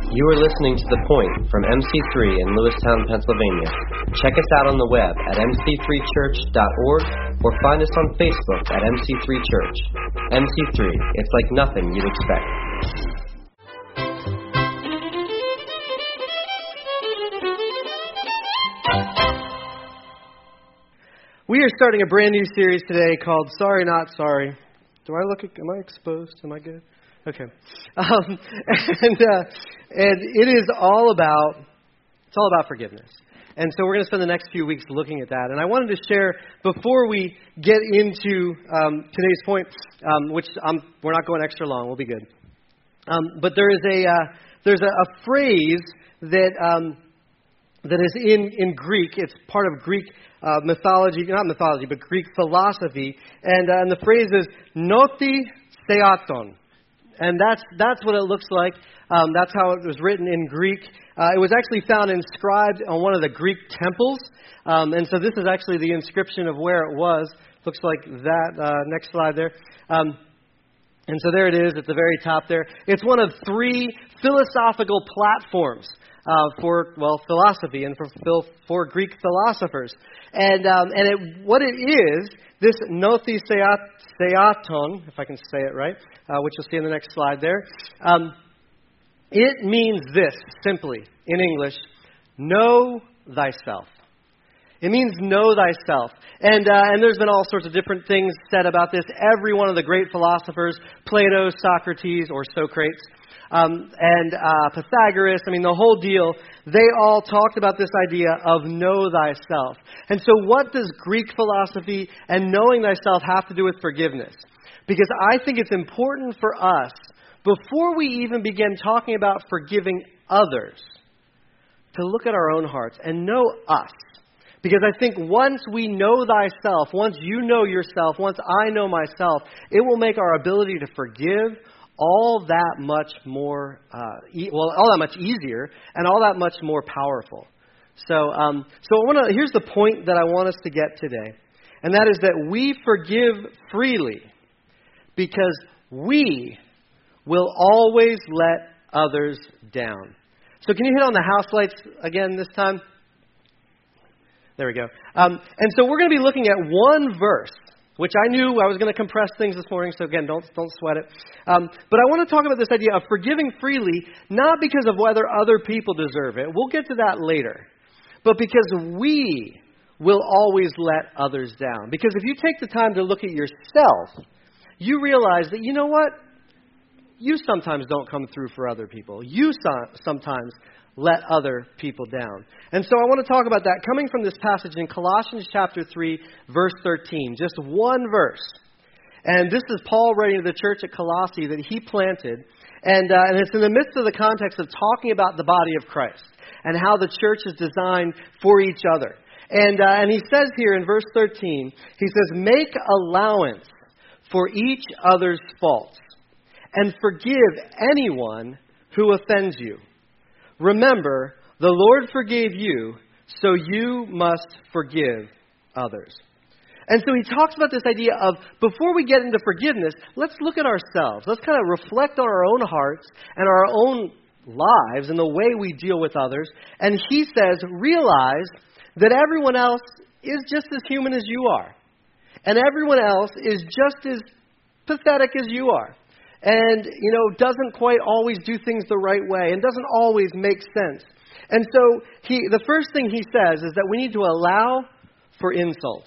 You are listening to The Point from MC3 in Lewistown, Pennsylvania. Check us out on the web at mc3church.org or find us on Facebook at MC3 Church. MC3, it's like nothing you'd expect. We are starting a brand new series today called Sorry Not Sorry. Am I exposed? Am I good? Okay. And it is all about forgiveness. And so we're going to spend the next few weeks looking at that. And I wanted to share, before we get into today's point, which we're not going extra long, we'll be good. But there's a phrase that is in Greek. It's part of Greek mythology, not mythology, but Greek philosophy. And the phrase is noti theaton. And that's what it looks like. That's how it was written in Greek. It was actually found inscribed on one of the Greek temples. And so this is actually the inscription of where it was. Looks like that. Next slide there. And so there it is at the very top there. It's one of three philosophical platforms for philosophy and for Greek philosophers. And what it is, this noti theaton, if I can say it right, which you'll see in the next slide there, it means this, simply, in English, know thyself. It means know thyself. And there's been all sorts of different things said about this. Every one of the great philosophers, Plato, Socrates, or Socrates, and Pythagoras, the whole deal, they all talked about this idea of know thyself. And so what does Greek philosophy and knowing thyself have to do with forgiveness? Because I think it's important for us, before we even begin talking about forgiving others, to look at our own hearts and know us. Because I think once we know thyself, once you know yourself, once I know myself, it will make our ability to forgive all that much more, all that much easier and all that much more powerful. So here's the point that I want us to get today. And that is that we forgive freely because we will always let others down. So can you hit on the house lights again this time? There we go. And so we're going to be looking at one verse, which I knew I was going to compress things this morning, so again, don't sweat it. But I want to talk about this idea of forgiving freely, not because of whether other people deserve it. We'll get to that later. But because we will always let others down. Because if you take the time to look at yourself, you realize that, you know what? You sometimes don't come through for other people. You sometimes let other people down. And so I want to talk about that coming from this passage in Colossians chapter 3, verse 13. Just one verse. And this is Paul writing to the church at Colossae that he planted. And it's in the midst of the context of talking about the body of Christ and how the church is designed for each other. And he says here in verse 13, he says, make allowance for each other's faults and forgive anyone who offends you. Remember, the Lord forgave you, so you must forgive others. And so he talks about this idea of, before we get into forgiveness, let's look at ourselves. Let's kind of reflect on our own hearts and our own lives and the way we deal with others. And he says, realize that everyone else is just as human as you are. And everyone else is just as pathetic as you are. And, doesn't quite always do things the right way and doesn't always make sense. And so the first thing he says is that we need to allow for insult.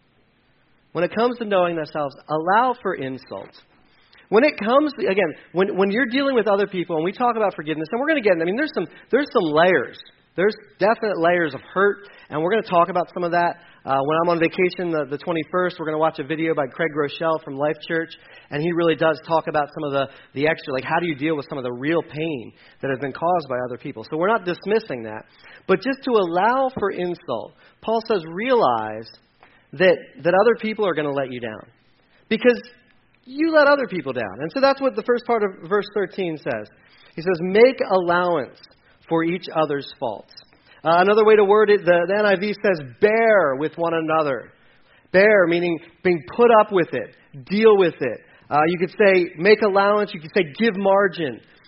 When it comes to knowing ourselves, allow for insult. When it comes, again, when you're dealing with other people and we talk about forgiveness, and we're going to get in, there's some layers. There's definite layers of hurt, and we're going to talk about some of that. When I'm on vacation the 21st, we're going to watch a video by Craig Rochelle from Life Church, and he really does talk about some of the extra, like how do you deal with some of the real pain that has been caused by other people. So we're not dismissing that. But just to allow for insult, Paul says realize that other people are going to let you down. Because you let other people down. And so that's what the first part of verse 13 says. He says, make allowance for each other's faults. Another way to word it, the NIV says, bear with one another. Bear, meaning being put up with it, deal with it. You could say, make allowance. You could say, give margin.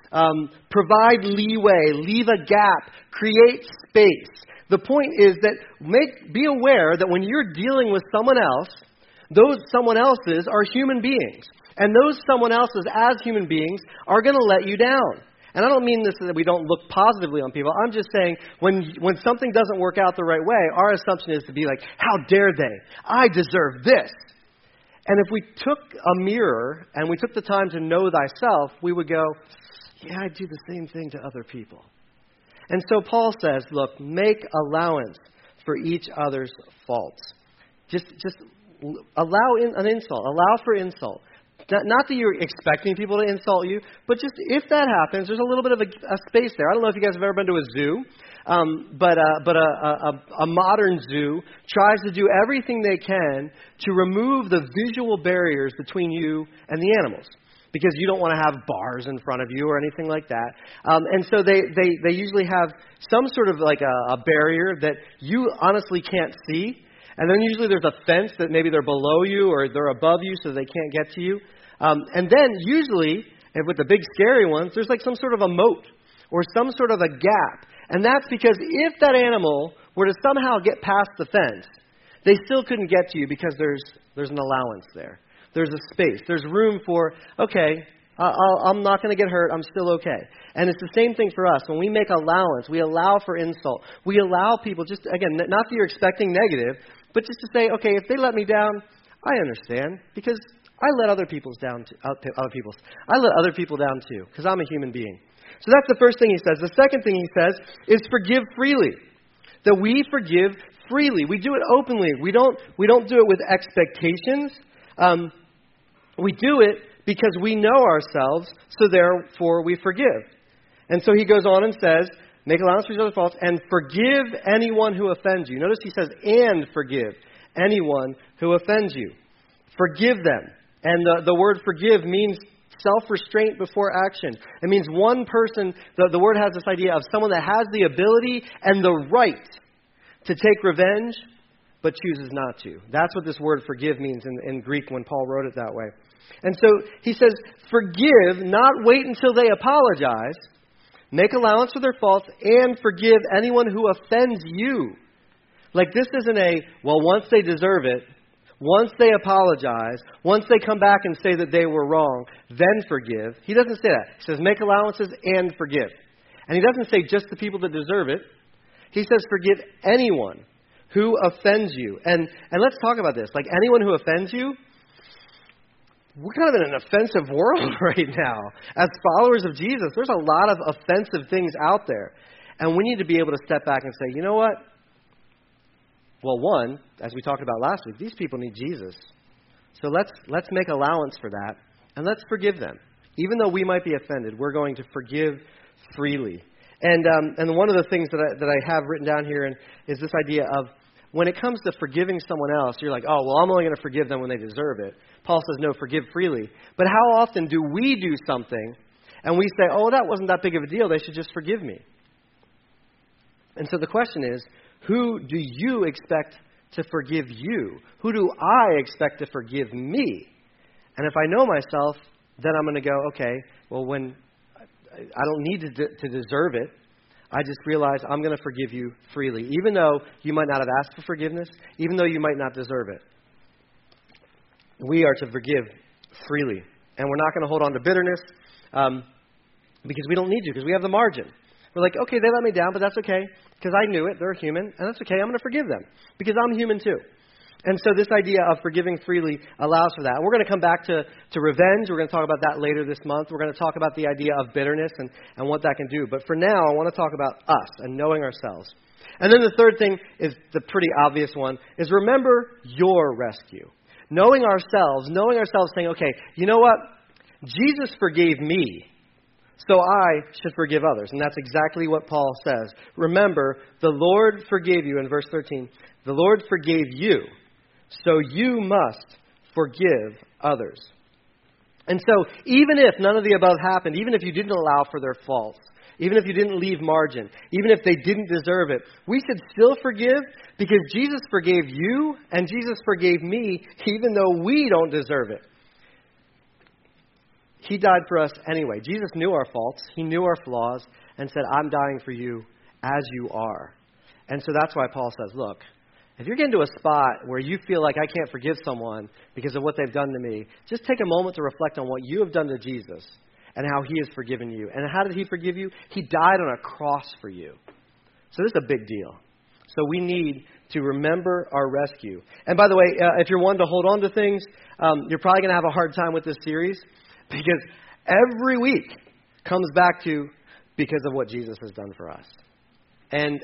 provide leeway, leave a gap, create space. The point is that be aware that when you're dealing with someone else, those someone else's are human beings. And those someone else's, as human beings, are going to let you down. And I don't mean this that we don't look positively on people. I'm just saying when something doesn't work out the right way, our assumption is to be like, how dare they? I deserve this. And if we took a mirror and we took the time to know thyself, we would go, yeah, I do the same thing to other people. And so Paul says, look, make allowance for each other's faults. Just allow an insult. Allow for insult. Not that you're expecting people to insult you, but just if that happens, there's a little bit of a space there. I don't know if you guys have ever been to a zoo, but a modern zoo tries to do everything they can to remove the visual barriers between you and the animals, because you don't want to have bars in front of you or anything like that. And so they usually have some sort of like a barrier that you honestly can't see. And then usually there's a fence that maybe they're below you or they're above you so they can't get to you. And then usually, and with the big scary ones, there's like some sort of a moat or some sort of a gap. And that's because if that animal were to somehow get past the fence, they still couldn't get to you because there's an allowance there. There's a space. There's room for, okay, I'm not going to get hurt. I'm still okay. And it's the same thing for us. When we make allowance, we allow for insult. We allow people just, again, not that you're expecting negative, but just to say, okay, if they let me down, I understand, because I let other people down too, I let other people down too, because I'm a human being. So that's the first thing he says. The second thing he says is forgive freely. That we forgive freely. We do it openly. We don't do it with expectations. We do it because we know ourselves, so therefore we forgive. And so he goes on and says, make allowance for each other's faults and forgive anyone who offends you. Notice he says, and forgive anyone who offends you. Forgive them. And the word forgive means self-restraint before action. It means one person, the word has this idea of someone that has the ability and the right to take revenge, but chooses not to. That's what this word forgive means in Greek when Paul wrote it that way. And so he says, forgive, not wait until they apologize. Make allowance for their faults and forgive anyone who offends you. Like this isn't once they deserve it, once they apologize, once they come back and say that they were wrong, then forgive. He doesn't say that. He says make allowances and forgive. And he doesn't say just the people that deserve it. He says forgive anyone who offends you. And let's talk about this. Like anyone who offends you, we're kind of in an offensive world right now. As followers of Jesus, there's a lot of offensive things out there. And we need to be able to step back and say, you know what? Well, one, as we talked about last week, these people need Jesus. So let's make allowance for that, and let's forgive them. Even though we might be offended, we're going to forgive freely. And one of the things that I have written down here is this idea of when it comes to forgiving someone else, you're like, oh, well, I'm only going to forgive them when they deserve it. Paul says, no, forgive freely. But how often do we do something and we say, oh, that wasn't that big of a deal, they should just forgive me? And so the question is, who do you expect to forgive you? Who do I expect to forgive me? And if I know myself, then I'm going to go, okay, well, when I don't need to deserve it, I just realize I'm going to forgive you freely, even though you might not have asked for forgiveness, even though you might not deserve it. We are to forgive freely. And we're not going to hold on to bitterness because we don't need to, because we have the margin. We're like, okay, they let me down, but that's okay, because I knew it. They're human, and that's okay. I'm going to forgive them, because I'm human too. And so this idea of forgiving freely allows for that. And we're going to come back to revenge. We're going to talk about that later this month. We're going to talk about the idea of bitterness and what that can do. But for now, I want to talk about us and knowing ourselves. And then the third thing is the pretty obvious one, is remember your rescue. Knowing ourselves, saying, okay, you know what? Jesus forgave me, so I should forgive others. And that's exactly what Paul says. Remember, the Lord forgave you, in verse 13, the Lord forgave you, so you must forgive others. And so even if none of the above happened, even if you didn't allow for their faults, even if you didn't leave margin, even if they didn't deserve it, we should still forgive because Jesus forgave you and Jesus forgave me even though we don't deserve it. He died for us anyway. Jesus knew our faults. He knew our flaws and said, I'm dying for you as you are. And so that's why Paul says, look, if you're getting to a spot where you feel like I can't forgive someone because of what they've done to me, just take a moment to reflect on what you have done to Jesus and how he has forgiven you. And how did he forgive you? He died on a cross for you. So this is a big deal. So we need to remember our rescue. And by the way, if you're one to hold on to things, you're probably going to have a hard time with this series because every week comes back to because of what Jesus has done for us. And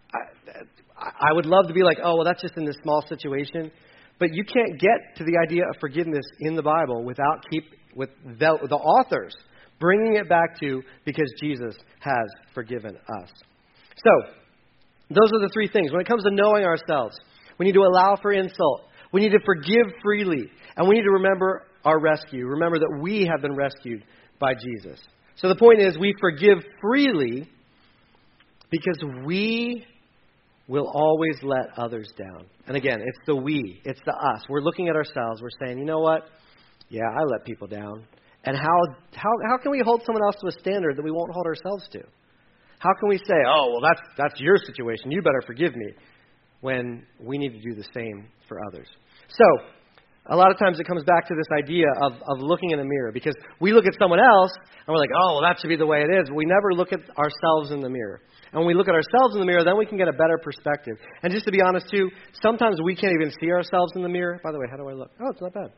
I would love to be like, oh, well, that's just in this small situation. But you can't get to the idea of forgiveness in the Bible without the authors bringing it back to because Jesus has forgiven us. So, those are the three things. When it comes to knowing ourselves, we need to allow for insult. We need to forgive freely. And we need to remember our rescue. Remember that we have been rescued by Jesus. So the point is we forgive freely because we will always let others down. And again, it's the we. It's the us. We're looking at ourselves. We're saying, you know what? Yeah, I let people down. And how can we hold someone else to a standard that we won't hold ourselves to? How can we say, oh, well, that's your situation. You better forgive me, when we need to do the same for others. So, a lot of times it comes back to this idea of looking in the mirror, because we look at someone else and we're like, oh, well, that should be the way it is. We never look at ourselves in the mirror. And when we look at ourselves in the mirror, then we can get a better perspective. And just to be honest, too, sometimes we can't even see ourselves in the mirror. By the way, how do I look? Oh, it's not bad.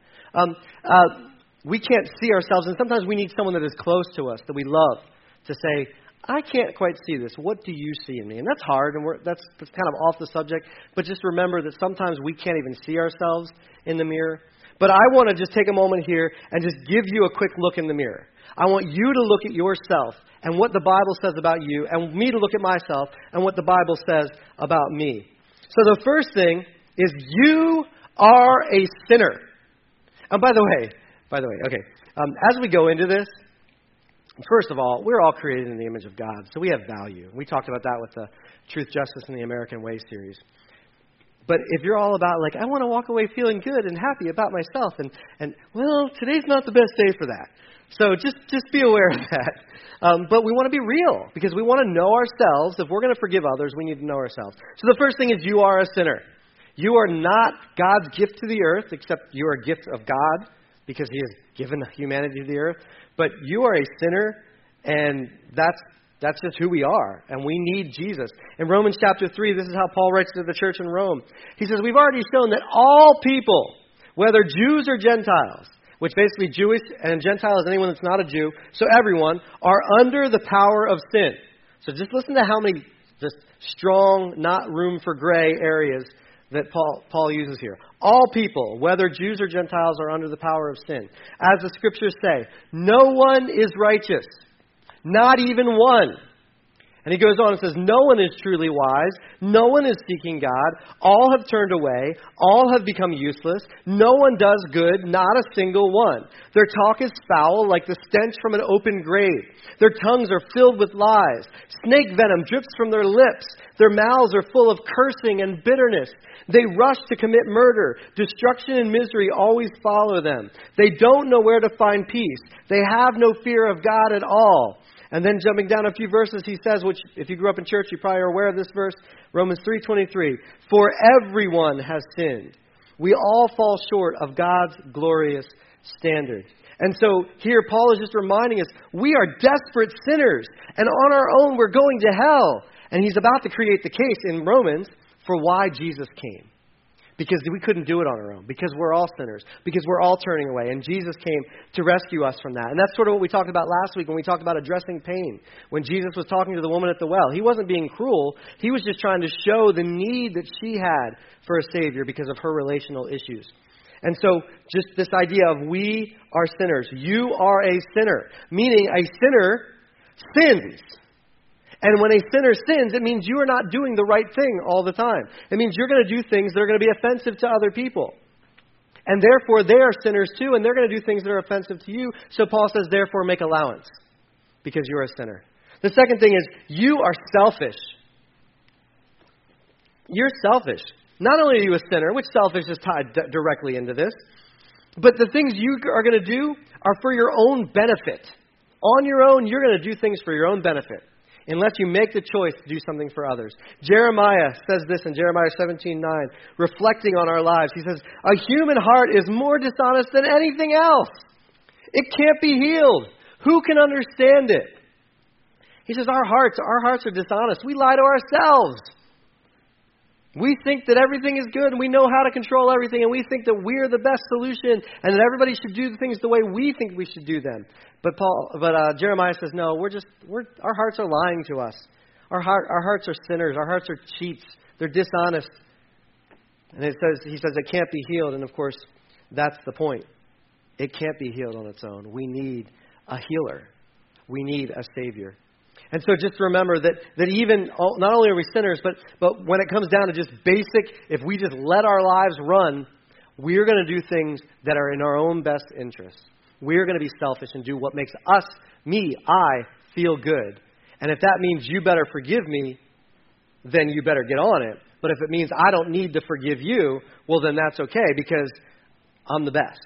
We can't see ourselves, and sometimes we need someone that is close to us, that we love, to say, I can't quite see this. What do you see in me? And that's hard, and that's kind of off the subject. But just remember that sometimes we can't even see ourselves in the mirror. But I want to just take a moment here and just give you a quick look in the mirror. I want you to look at yourself and what the Bible says about you, and me to look at myself and what the Bible says about me. So the first thing is you are a sinner. And by the way, okay, as we go into this, first of all, we're all created in the image of God, so we have value. We talked about that with the Truth, Justice, and the American Way series. But if you're all about, like, I want to walk away feeling good and happy about myself, and well, today's not the best day for that. So just be aware of that. But we want to be real, because we want to know ourselves. If we're going to forgive others, we need to know ourselves. So the first thing is you are a sinner. You are not God's gift to the earth, except you are a gift of God, because he has given humanity to the earth. But you are a sinner, and that's just who we are, and we need Jesus. In Romans chapter 3, this is how Paul writes to the church in Rome. He says, we've already shown that all people, whether Jews or Gentiles, which basically Jewish and Gentile is anyone that's not a Jew, so everyone, are under the power of sin. So just listen to how many just strong, not room for gray areas that Paul uses here. All people, whether Jews or Gentiles, are under the power of sin. As the scriptures say, no one is righteous, not even one. And he goes on and says, no one is truly wise, no one is seeking God, all have turned away, all have become useless, no one does good, not a single one. Their talk is foul like the stench from an open grave. Their tongues are filled with lies. Snake venom drips from their lips. Their mouths are full of cursing and bitterness. They rush to commit murder. Destruction and misery always follow them. They don't know where to find peace. They have no fear of God at all. And then jumping down a few verses, he says, which if you grew up in church, you probably are aware of this verse, Romans 3:23. For everyone has sinned. We all fall short of God's glorious standard. And so here Paul is just reminding us, we are desperate sinners. And on our own, we're going to hell. And he's about to create the case in Romans for why Jesus came. Because we couldn't do it on our own. Because we're all sinners. Because we're all turning away. And Jesus came to rescue us from that. And that's sort of what we talked about last week when we talked about addressing pain. When Jesus was talking to the woman at the well. He wasn't being cruel. He was just trying to show the need that she had for a Savior because of her relational issues. And so just this idea of we are sinners. You are a sinner. Meaning a sinner sins. And when a sinner sins, it means you are not doing the right thing all the time. It means you're going to do things that are going to be offensive to other people. And therefore, they are sinners too, and they're going to do things that are offensive to you. So Paul says, therefore, make allowance, because you're a sinner. The second thing is, you are selfish. You're selfish. Not only are you a sinner, which selfish is tied directly into this, But the things you are going to do are for your own benefit. On your own, you're going to do things for your own benefit, unless you make the choice to do something for others. Jeremiah says this in Jeremiah 17:9, reflecting on our lives. He says, a human heart is more dishonest than anything else. It can't be healed. Who can understand it? He says, our hearts are dishonest. We lie to ourselves. We think that everything is good and we know how to control everything, and we think that we're the best solution and that everybody should do the things the way we think we should do them. But Jeremiah says, no, our hearts are lying to us. Our hearts are sinners. Our hearts are cheats. They're dishonest. And he says it can't be healed. And of course, that's the point. It can't be healed on its own. We need a healer. We need a Savior. And so just remember that even, not only are we sinners, but when it comes down to just basic, if we just let our lives run, we're going to do things that are in our own best interests. We're going to be selfish and do what makes I feel good. And if that means you better forgive me, then you better get on it. But if it means I don't need to forgive you, well, then that's okay because I'm the best.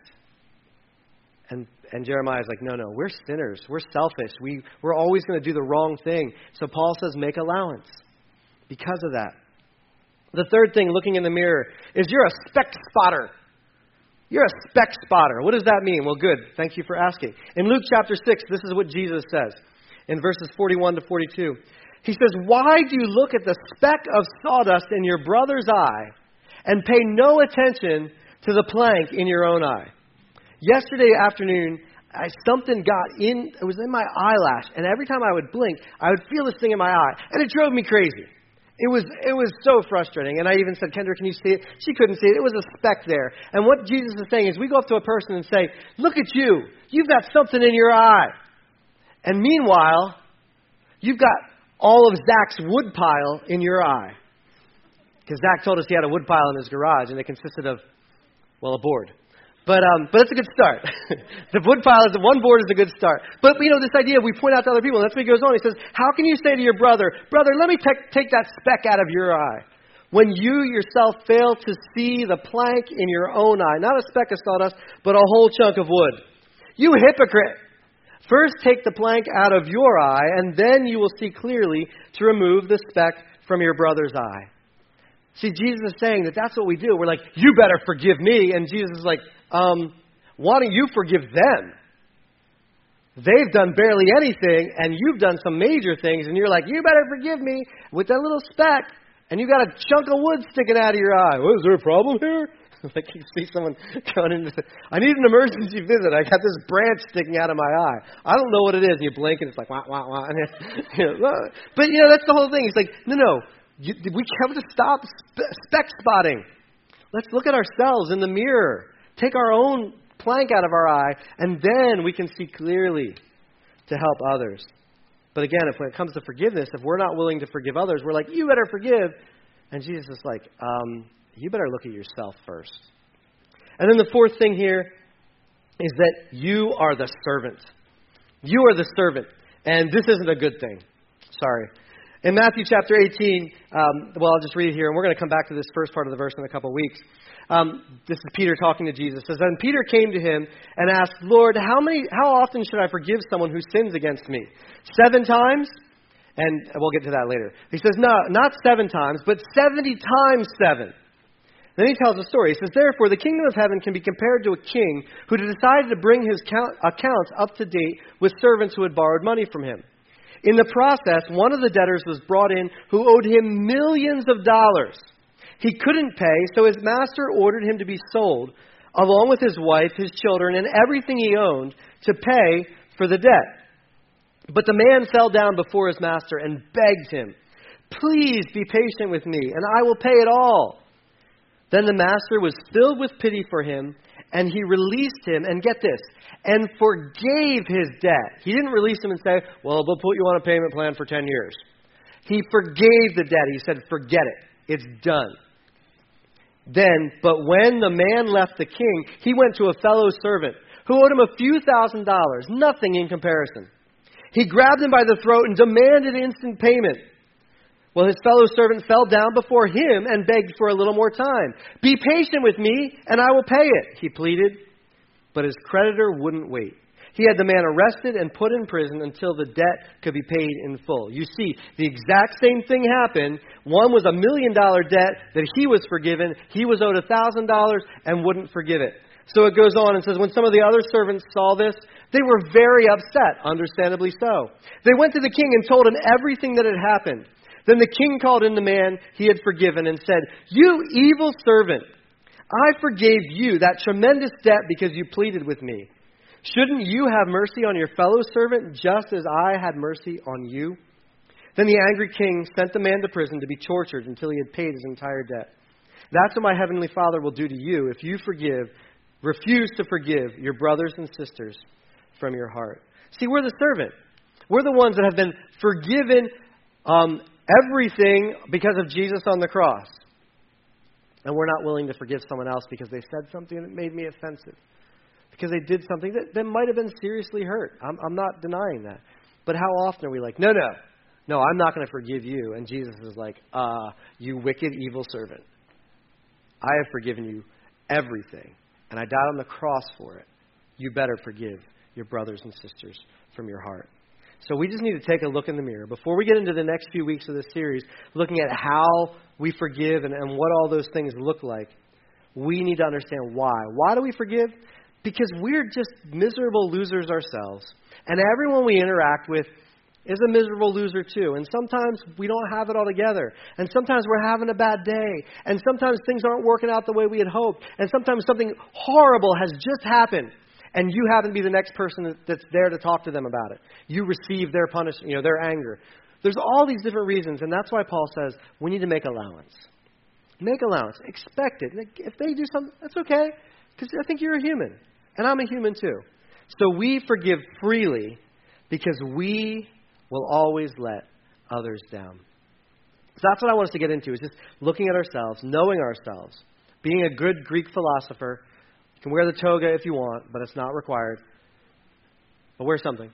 And Jeremiah's like, no, we're sinners. We're selfish. We're always going to do the wrong thing. So Paul says, make allowance because of that. The third thing, looking in the mirror, is you're a speck spotter. You're a speck spotter. What does that mean? Well, good. Thank you for asking. In Luke chapter 6, this is what Jesus says in verses 41 to 42. He says, why do you look at the speck of sawdust in your brother's eye and pay no attention to the plank in your own eye? Yesterday afternoon, something it was in my eyelash, and every time I would blink, I would feel this thing in my eye, and it drove me crazy. It was so frustrating, and I even said, Kendra, can you see it? She couldn't see it. It was a speck there. And what Jesus is saying is we go up to a person and say, look at you. You've got something in your eye. And meanwhile, you've got all of Zach's wood pile in your eye. Because Zach told us he had a wood pile in his garage, and it consisted of, a board. But it's a good start. The wood pile one board is a good start. But this idea we point out to other people, and that's what he goes on. He says, how can you say to your brother, let me take that speck out of your eye, when you yourself fail to see the plank in your own eye, not a speck of sawdust, but a whole chunk of wood? You hypocrite! First take the plank out of your eye, and then you will see clearly to remove the speck from your brother's eye. See, Jesus is saying that's what we do. We're like, you better forgive me. And Jesus is like, why don't you forgive them? They've done barely anything, and you've done some major things, and you're like, you better forgive me with that little speck, and you got a chunk of wood sticking out of your eye. Well, is there a problem here? Like you see someone going into, I need an emergency visit. I got this branch sticking out of my eye. I don't know what it is. And you blink, and it's like, wah, wah, wah. But, that's the whole thing. He's like, no. We have to stop speck spotting. Let's look at ourselves in the mirror. Take our own plank out of our eye, and then we can see clearly to help others. But again, when it comes to forgiveness, if we're not willing to forgive others, we're like, you better forgive. And Jesus is like, you better look at yourself first. And then the fourth thing here is that you are the servant. You are the servant. And this isn't a good thing. Sorry. In Matthew chapter 18, I'll just read it here, and we're going to come back to this first part of the verse in a couple of weeks. This is Peter talking to Jesus. It says, then Peter came to him and asked, Lord, how often should I forgive someone who sins against me? 7 times? And we'll get to that later. He says, no, not 7 times, but 70 times 7. Then he tells a story. He says, therefore, the kingdom of heaven can be compared to a king who decided to bring his accounts up to date with servants who had borrowed money from him. In the process, one of the debtors was brought in who owed him millions of dollars. He couldn't pay, so his master ordered him to be sold, along with his wife, his children, and everything he owned, to pay for the debt. But the man fell down before his master and begged him, please be patient with me, and I will pay it all. Then the master was filled with pity for him, and he released him, and get this, and forgave his debt. He didn't release him and say, well, we'll put you on a payment plan for 10 years. He forgave the debt. He said, forget it. It's done. But when the man left the king, he went to a fellow servant who owed him a few $1,000s, nothing in comparison. He grabbed him by the throat and demanded instant payment. Well, his fellow servant fell down before him and begged for a little more time. Be patient with me, and I will pay it, he pleaded. But his creditor wouldn't wait. He had the man arrested and put in prison until the debt could be paid in full. You see, the exact same thing happened. One was $1 million debt that he was forgiven. He was owed $1,000 and wouldn't forgive it. So it goes on and says, when some of the other servants saw this, they were very upset, understandably so. They went to the king and told him everything that had happened. Then the king called in the man he had forgiven and said, "You evil servant, I forgave you that tremendous debt because you pleaded with me. Shouldn't you have mercy on your fellow servant just as I had mercy on you?" Then the angry king sent the man to prison to be tortured until he had paid his entire debt. That's what my heavenly Father will do to you if you refuse to forgive your brothers and sisters from your heart. See, we're the servant. We're the ones that have been forgiven everything because of Jesus on the cross. And we're not willing to forgive someone else because they said something that made me offensive. Because they did something that might have been seriously hurt. I'm not denying that. But how often are we like, no, I'm not going to forgive you. And Jesus is like, you wicked, evil servant. I have forgiven you everything. And I died on the cross for it. You better forgive your brothers and sisters from your heart. So we just need to take a look in the mirror. Before we get into the next few weeks of this series, looking at how we forgive and what all those things look like, we need to understand why. Why do we forgive? Because we're just miserable losers ourselves. And everyone we interact with is a miserable loser too. And sometimes we don't have it all together. And sometimes we're having a bad day. And sometimes things aren't working out the way we had hoped. And sometimes something horrible has just happened. And you happen to be the next person that's there to talk to them about it. You receive their punishment, their anger. There's all these different reasons. And that's why Paul says we need to make allowance. Make allowance. Expect it. If they do something, that's okay. Because I think you're a human. And I'm a human too. So we forgive freely because we will always let others down. So that's what I want us to get into, is just looking at ourselves, knowing ourselves, being a good Greek philosopher. You can wear the toga if you want, but it's not required. But wear something.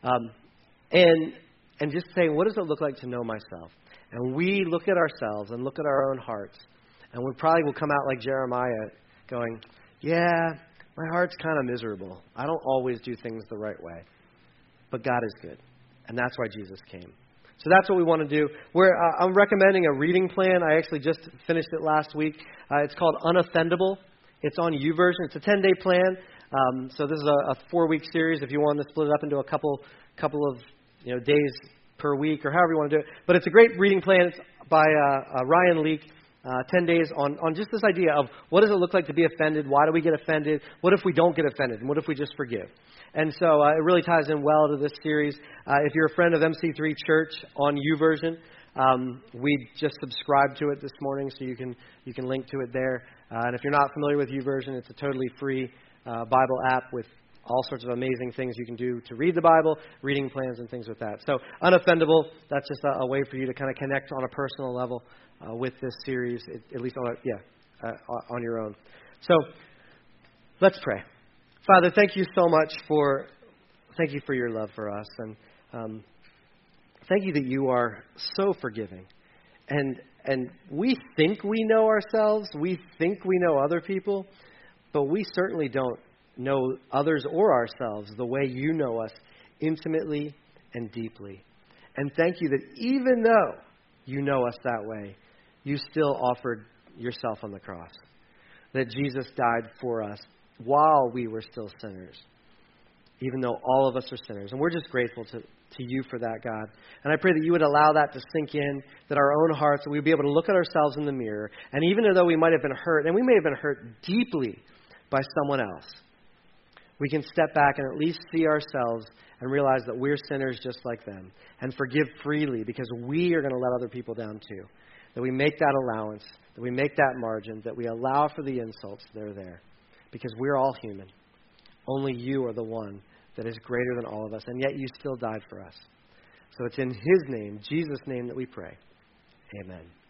And just saying, what does it look like to know myself? And we look at ourselves and look at our own hearts. And we probably will come out like Jeremiah going, yeah, my heart's kind of miserable. I don't always do things the right way. But God is good. And that's why Jesus came. So that's what we want to do. I'm recommending a reading plan. I actually just finished it last week. It's called Unoffendable. It's on YouVersion. It's a 10-day plan. So this is a 4-week series if you want to split it up into a couple of days per week or however you want to do it. But it's a great reading plan. It's by Ryan Leake. 10 days on just this idea of what does it look like to be offended? Why do we get offended? What if we don't get offended? And what if we just forgive? And so it really ties in well to this series. If you're a friend of MC3 Church on YouVersion, we just subscribed to it this morning, so you can link to it there. And if you're not familiar with YouVersion, it's a totally free Bible app with all sorts of amazing things you can do to read the Bible, reading plans and things with that. So Unoffendable, that's just a way for you to kind of connect on a personal level with this series, at least on your own. So let's pray. Father, thank you so much for your love for us, and thank you that you are so forgiving. And we think we know ourselves, we think we know other people, but we certainly don't know others or ourselves the way you know us intimately and deeply. And thank you that even though you know us that way, you still offered yourself on the cross. That Jesus died for us while we were still sinners, even though all of us are sinners. And we're just grateful to you for that, God. And I pray that you would allow that to sink in, that our own hearts, that we'd be able to look at ourselves in the mirror, and even though we might have been hurt, and we may have been hurt deeply by someone else, we can step back and at least see ourselves and realize that we're sinners just like them, and forgive freely because we are going to let other people down too. That we make that allowance, that we make that margin, that we allow for the insults that are there. Because we're all human. Only you are the one that is greater than all of us, and yet you still died for us. So it's in his name, Jesus' name, that we pray. Amen.